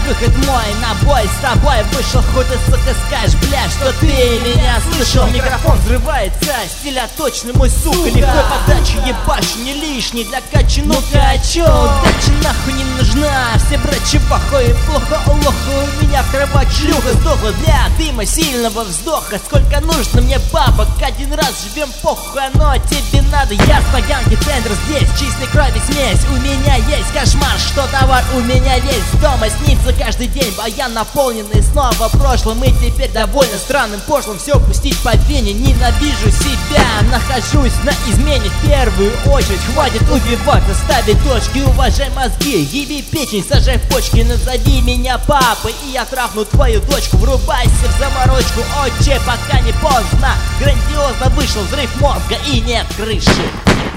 выход мой на бой с тобой вышел. Хоть ты, сука, скажешь, бля, что ты меня слышал. Микрофон взрывается, стиля точно мой, сука. Легкой подачи ебашь, не лишний для качи. Ну-ка, а чё, удача нахуй не нужна. Все братья похуй, плохо у лоха. У меня в кровать шлюха сдохла для дыма сильного вздоха. Сколько нужно мне бабок, один раз живем похуй, оно тебе надо. Я с поганки, центр здесь, чистой крови смесь. У меня есть кошмар, что товар у меня весь. Дома снится каждый день, баян наполненный снова прошлым. И теперь довольно странным пошлым все пустить по вене. Ненавижу себя, нахожусь на измене в первую очередь. Хватит убивать, ставить точки, уважай мозги. Еби печень, сажай в почки, назови меня папой, и я трахну твою дочку. Врубайся в заморочку, отче, пока не поздно. Грандиозно вышел взрыв мозга и нет крыши.